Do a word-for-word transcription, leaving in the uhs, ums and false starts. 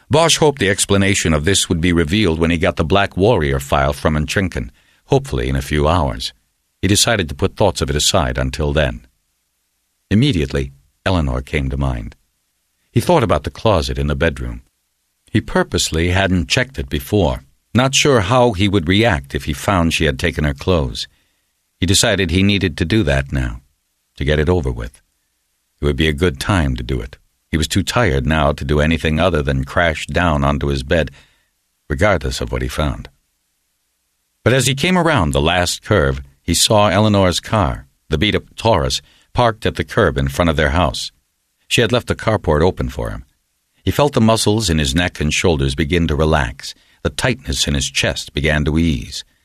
Bosch hoped the explanation of this would be revealed when he got the Black Warrior file from Entrinken, hopefully in a few hours. He decided to put thoughts of it aside until then. Immediately, Eleanor came to mind. He thought about the closet in the bedroom. He purposely hadn't checked it before, not sure how he would react if he found she had taken her clothes. He decided he needed to do that now, to get it over with. It would be a good time to do it. He was too tired now to do anything other than crash down onto his bed, regardless of what he found. But as he came around the last curve, he saw Eleanor's car, the beat-up Taurus, parked at the curb in front of their house. She had left the carport open for him. He felt the muscles in his neck and shoulders begin to relax. The tightness in his chest began to ease.